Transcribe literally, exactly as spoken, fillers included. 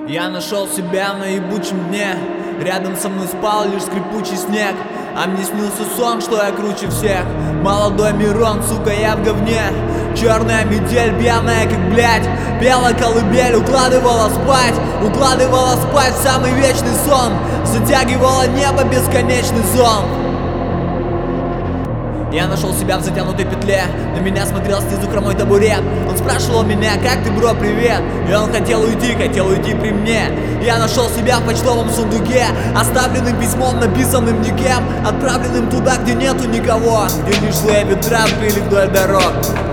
Я нашел себя на ебучем дне. Рядом со мной спал лишь скрипучий снег. А мне снился сон, что я круче всех. Молодой Мирон, сука, я в говне. Черная метель, пьяная как блядь. Пела колыбель, укладывала спать. Укладывала спать в самый вечный сон. Затягивала небо бесконечный зон. Я нашел себя в затянутой петле. На меня смотрел снизу хромой табурет. Он спрашивал меня: как ты, бро, привет? И он хотел уйти, хотел уйти при мне. Я нашел себя в почтовом сундуке, оставленным письмом, написанным никем, отправленным туда, где нету никого, где лишь злые ветра били вдоль дорог.